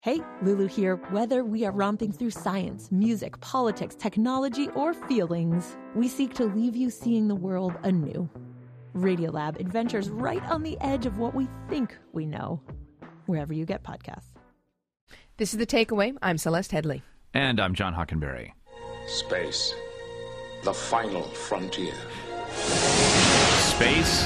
Hey, Lulu here. Whether we are romping through science, music, politics, technology, or feelings, we seek to leave you seeing the world anew. Radiolab adventures right on the edge of what we think we know, wherever you get podcasts. This is The Takeaway. I'm Celeste Headley. And I'm John Hockenberry. Space, the final frontier. Space?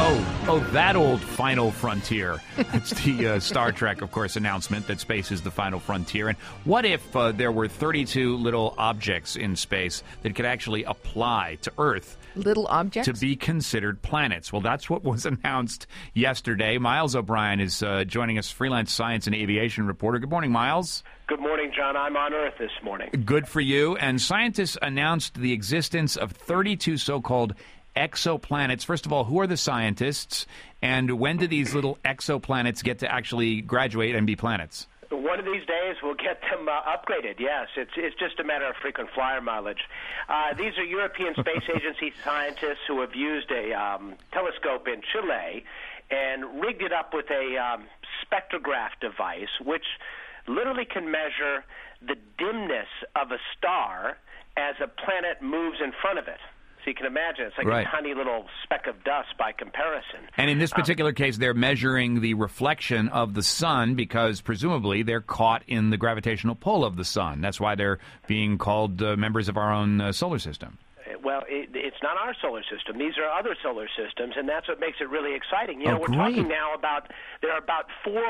Oh, that old final frontier. It's the Star Trek, of course, announcement that space is the final frontier. And what if there were 32 little objects in space that could actually apply to Earth? Little objects? To be considered planets. Well, that's what was announced yesterday. Miles O'Brien is joining us, freelance science and aviation reporter. Good morning, Miles. Good morning, John. I'm on Earth this morning. Good for you. And scientists announced the existence of 32 so-called exoplanets. First of all, who are the scientists, and when do these little exoplanets get to actually graduate and be planets? One of these days, we'll get them upgraded, yes. It's just a matter of frequent flyer mileage. These are European Space Agency scientists who have used a telescope in Chile and rigged it up with a spectrograph device, which literally can measure the dimness of a star as a planet moves in front of it. So you can imagine it's like a tiny little speck of dust by comparison. And in this particular case, they're measuring the reflection of the sun because presumably they're caught in the gravitational pull of the sun. That's why they're being called members of our own solar system. Well, it's not our solar system. These are other solar systems, and that's what makes it really exciting. You know, we're talking now about there are about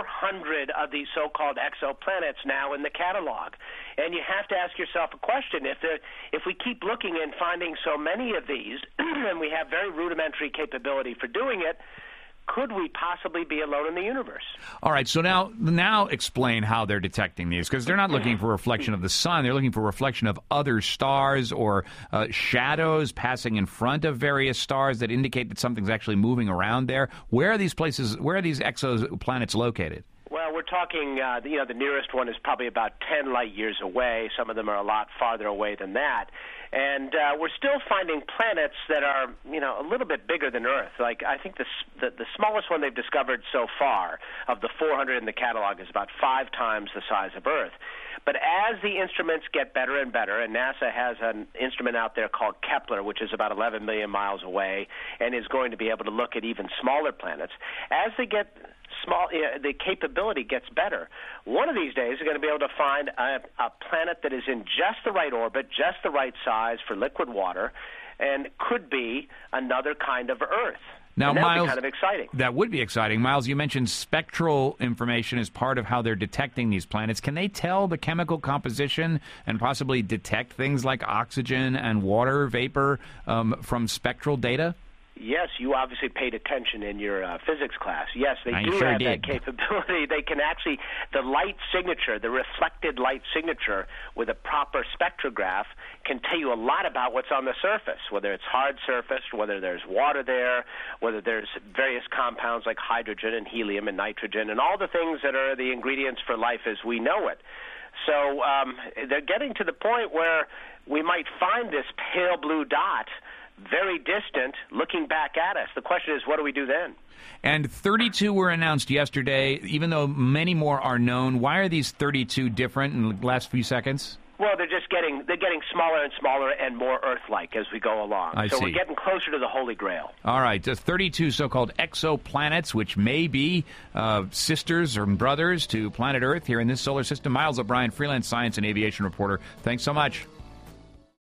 400 of these so-called exoplanets now in the catalog. And you have to ask yourself a question. If we keep looking and finding so many of these, and we have very rudimentary capability for doing it, could we possibly be alone in the universe? All right, so now explain how they're detecting these, because they're not looking for reflection of the sun. They're looking for reflection of other stars or shadows passing in front of various stars that indicate that something's actually moving around there. Where are these places, where are these exoplanets located? Well, we're talking, the nearest one is probably about 10 light years away. Some of them are a lot farther away than that. And we're still finding planets that are, a little bit bigger than Earth. Like, I think the smallest one they've discovered so far of the 400 in the catalog is about 5 times the size of Earth. But as the instruments get better and better, and NASA has an instrument out there called Kepler, which is about 11 million miles away, and is going to be able to look at even smaller planets, as they get small, the capability gets better. One of these days, we're going to be able to find a planet that is in just the right orbit, just the right size for liquid water, and could be another kind of Earth. Now, and that would Miles, be kind of exciting. That would be exciting. Miles, you mentioned spectral information as part of how they're detecting these planets. Can they tell the chemical composition and possibly detect things like oxygen and water vapor from spectral data? Yes, you obviously paid attention in your physics class. Yes, they do sure have did. that capability. They can actually, the light signature, the reflected light signature with a proper spectrograph can tell you a lot about what's on the surface, whether it's hard surface, whether there's water there, whether there's various compounds like hydrogen and helium and nitrogen, and all the things that are the ingredients for life as we know it. So they're getting to the point where we might find this pale blue dot very distant, looking back at us. The question is, what do we do then? And 32 were announced yesterday, even though many more are known. Why are these 32 different in the last few seconds? Well, they're getting smaller and smaller and more Earth-like as we go along. I see. We're getting closer to the Holy Grail. All right, 32 so-called exoplanets, which may be sisters or brothers to planet Earth here in this solar system. Miles O'Brien, freelance science and aviation reporter. Thanks so much.